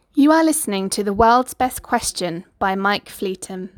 You are listening to The World's Best Question by Mike Fleeton.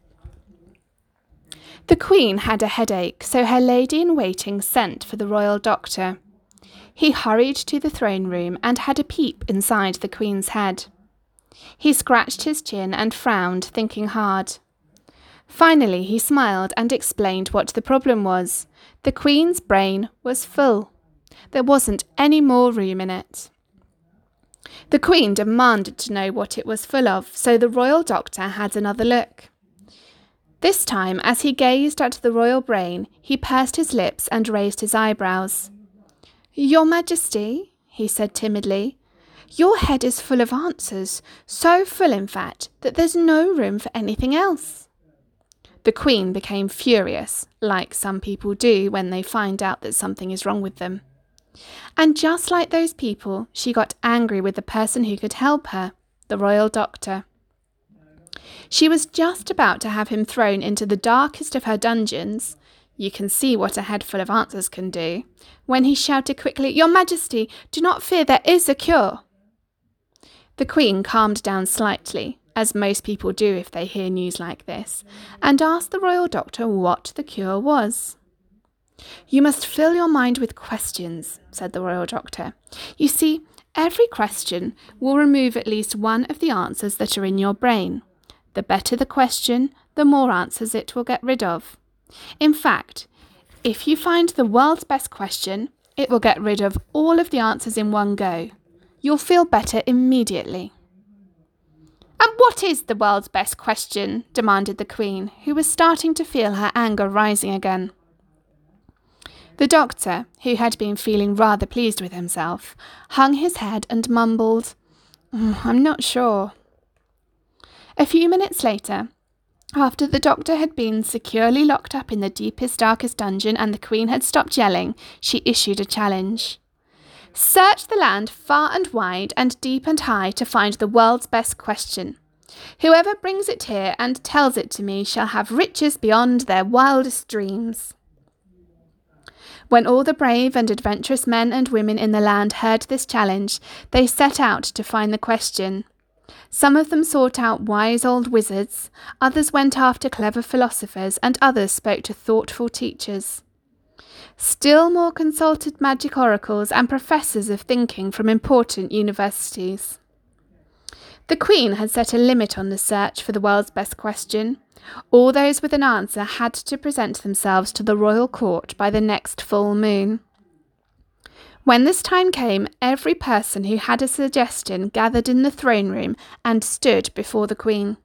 The Queen had a headache, so her lady-in-waiting sent for the royal doctor. He hurried to the throne room and had a peep inside the Queen's head. He scratched his chin and frowned, thinking hard. Finally, he smiled and explained what the problem was. The Queen's brain was full. There wasn't any more room in it. The Queen demanded to know what it was full of, so the royal doctor had another look. This time, as he gazed at the royal brain, he pursed his lips and raised his eyebrows. "Your Majesty," he said timidly, "your head is full of answers, so full in fact that there's no room for anything else." The Queen became furious, like some people do when they find out that something is wrong with them. And just like those people, she got angry with the person who could help her, the royal doctor. She was just about to have him thrown into the darkest of her dungeons — you can see what a head full of answers can do — when he shouted quickly, "Your Majesty, do not fear, there is a cure." The Queen calmed down slightly, as most people do if they hear news like this, and asked the royal doctor what the cure was. "You must fill your mind with questions," said the royal doctor. "You see, every question will remove at least one of the answers that are in your brain. The better the question, the more answers it will get rid of. In fact, if you find the world's best question, it will get rid of all of the answers in one go. You'll feel better immediately." "And what is the world's best question?" demanded the Queen, who was starting to feel her anger rising again. The doctor, who had been feeling rather pleased with himself, hung his head and mumbled, "I'm not sure." A few minutes later, after the doctor had been securely locked up in the deepest, darkest dungeon and the Queen had stopped yelling, she issued a challenge. "Search the land far and wide and deep and high to find the world's best question. Whoever brings it here and tells it to me shall have riches beyond their wildest dreams." When all the brave and adventurous men and women in the land heard this challenge, they set out to find the question. Some of them sought out wise old wizards, others went after clever philosophers, and others spoke to thoughtful teachers. Still more consulted magic oracles and professors of thinking from important universities. The Queen had set a limit on the search for the world's best question. All those with an answer had to present themselves to the royal court by the next full moon. When this time came, every person who had a suggestion gathered in the throne room and stood before the Queen.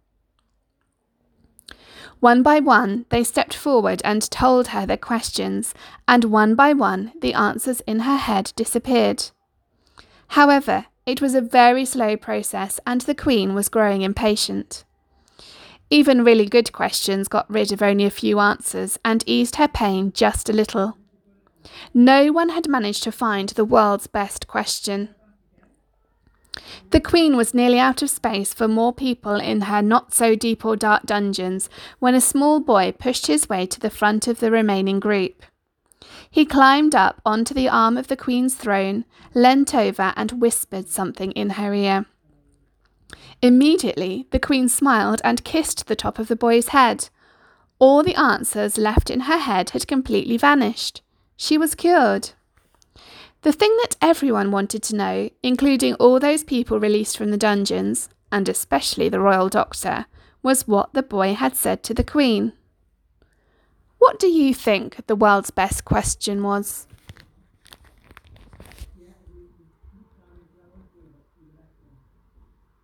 One by one, they stepped forward and told her their questions, and one by one, the answers in her head disappeared. However, it was a very slow process, and the Queen was growing impatient. Even really good questions got rid of only a few answers and eased her pain just a little. No one had managed to find the world's best question. The Queen was nearly out of space for more people in her not-so-deep or dark dungeons when a small boy pushed his way to the front of the remaining group. He climbed up onto the arm of the Queen's throne, leant over and whispered something in her ear. Immediately, the Queen smiled and kissed the top of the boy's head. All the answers left in her head had completely vanished. She was cured. The thing that everyone wanted to know, including all those people released from the dungeons, and especially the royal doctor, was what the boy had said to the Queen. What do you think the world's best question was?